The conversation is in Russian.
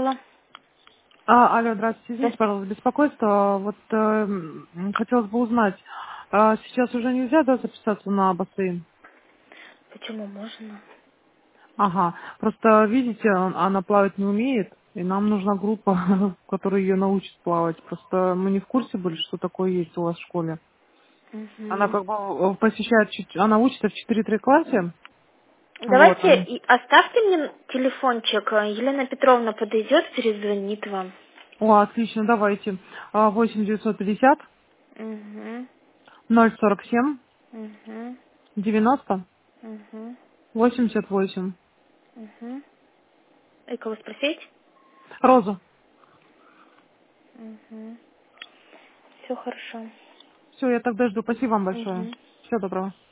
Алло. Алло, здравствуйте, извините, Здравствуйте. пожалуйста, беспокойство. Вот хотелось бы узнать, сейчас уже нельзя, да, записаться на бассейн? Почему можно? Ага, просто, видите, она плавать не умеет, и нам нужна группа, которая ее научит плавать. Просто мы не в курсе были, что такое есть у вас в школе. Она Угу. как бы посещает, она учится в 4-3 классе, вот. Давайте оставьте мне телефончик. Елена Петровна подойдет, перезвонит вам. Отлично, давайте. 8 950 Угу. 047 Угу. 90 Угу. 88. Угу. И кого спросить? Роза. Угу. Все хорошо. Все, я тогда жду. Спасибо вам большое. Угу. Всего доброго.